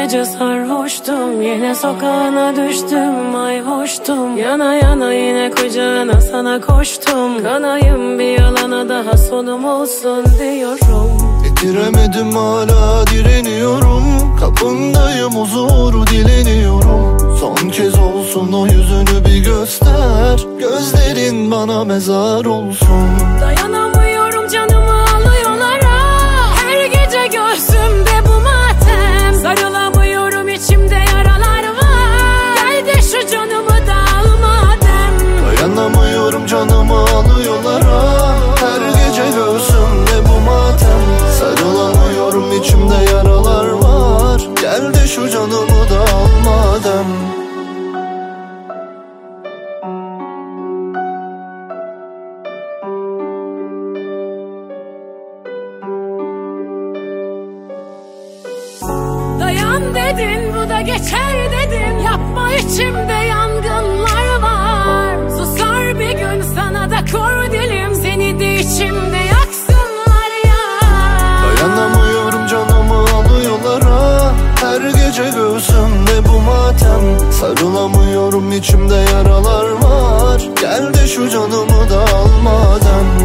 gece sarhoştum, yine sokağına düştüm, ay hoştum. Yana yana yine kucağına sana koştum. Kanayım bir yalana, daha sonum olsun diyorum. Bitiremedim, hala direniyorum. Kapındayım, huzuru dileniyorum. Son kez olsun o yüzünü bir göster. Gözlerin bana mezar olsun. Dayanamıyorum, canımı alıyorlar ah. Her gece göğsümde bu matem. Sarılamıyorum, içimde yaralar var. Gel de şu canımı da al madem. Dayanamıyorum, canımı alıyorlar ah. Her gece göğsümde bu matem. Sarılamıyorum, içimde yaralar var. Gel de şu canımı da al madem. Dayan dedin, bu da geçer dedin. Yapma, içimde yangınlar var. Susar bir gün, sana da kor dilim. Seni de içimde yaksınlar ya. Dayanamıyorum, canımı alıyorlar ah. Her gece göğsümde bu matem. Sarılamıyorum, içimde yaralar var. Gel de şu canımı da al madem.